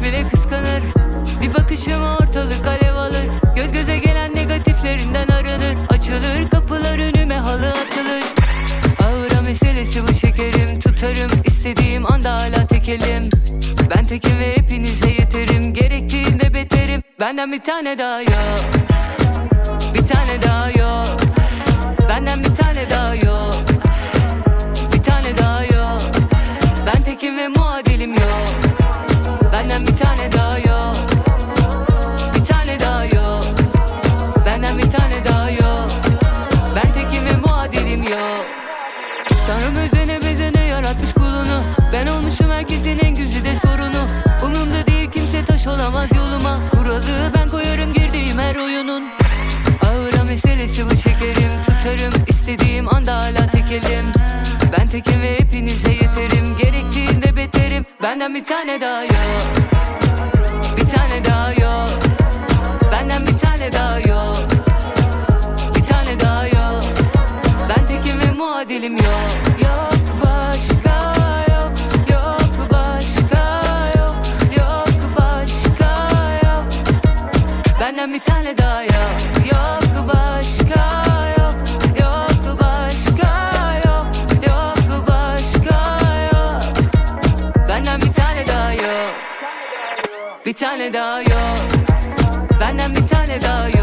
bile kıskanır. Bir bakışıma ortalık alev alır. Göz göze gelen negatiflerinden aranır. Açılır kapılar önüme, halı atılır. Aura meselesi bu şekerim. Tutarım istediğim anda, hala tek elim. Ben tekim ve hepinize yeterim. Gerektiğinde beterim. Benden bir tane daha yok. Bir tane daha yok. Benden bir tane daha yok. Bir tane daha yok. Ben tekim ve muadilim yok. Benden bir tane daha yok. Bir tane daha yok. Benden bir tane daha yok. Ben tekim ve muadilim yok. Tanrım özene bezene yaratmış kulunu. Ben olmuşum herkesin en güzide sorunu. Umurumda değil kimse, taş olamaz yoluma. Kuralı ben koyarım girdiğim her oyunun. Aura meselesi bu şekerim. Tutarım istediğim anda, hala tek elim. Ben tekim ve hepinize yeterim. Gerektiğinde beterim. Benden bir tane daha yok. Bir tane daha yok. Benden bir tane daha yok. Bir tane daha yok. Ben tekim ve muadilim yok. Yok başka yok. Yok başka yok. Yok başka yok. Benden bir tane daha yok. Yok başka yok. Yok başka yok. Yok başka yok. Benden bir tane daha yok. Bir tane daha yok. Benden bir tane daha yok.